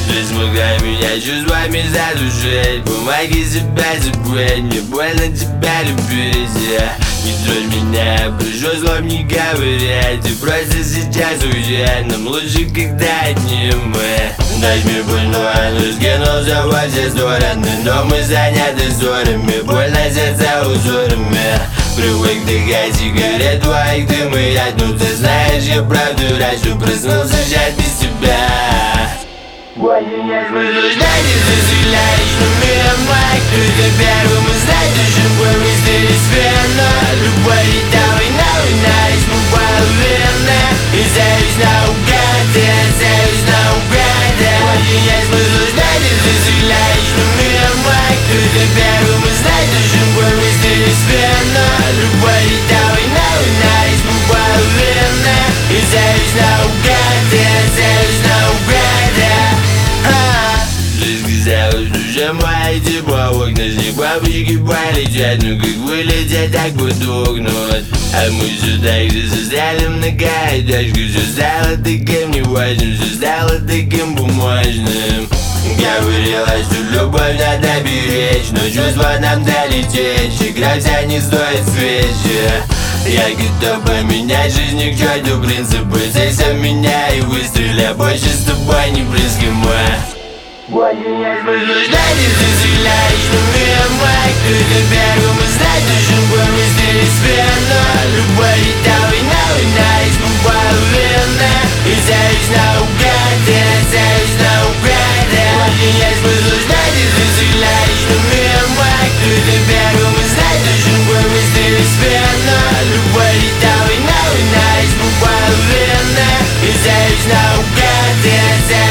Ты смогла меня чувствами задушить. Помоги себя забыть, мне больно тебя любить. Не трожь меня, прошу слов не говорить. Ты просто сейчас уезжай, нам лучше, когда одним мы. Ночь мне больно, но скинулся во все стороны. Но мы заняты ссорами, больно сердца узорами. Привык дыхать сигарет, твоих дым и яд. Ну ты знаешь, я правду рад, что проснулся сейчас без тебя. Я смотрю, ждать и заселяешь, но меня мать. Только первым узнать, уже поместились вена. Любовь и та война, мы половины. И зависть наугад, зависть наугад. Я смотрю, ждать и заселяешь, но меня мать. Только первым узнать, уже поместились вена. Любовь и та война, мы половины. И зависть наугад, зависть наугад. Душа моя тепла, в окна снег, бабочки полетят. Ну как вылетят, так потухнут. А мы все так же застряли в многоэтажке. Все стало таким неважным, все стало таким бумажным. Говорила, что любовь надо беречь, но чувства нам долететь. Игра вся не стоит свечи. Я готов поменять жизнь к черту принципы. Сексом меня и выстрели, больше с тобой не близки мы. Я смотрю, ждать и заселяешь, но меня мать. Только первым узнать, уже поместились вена. Любовь и та война, мы половины. И зависть наугад, зависть наугад. Я смотрю, ждать и заселяешь, но меня мать. Только первым узнать, уже поместились вена. Любовь и та война, мы половины. И зависть наугад, зависть.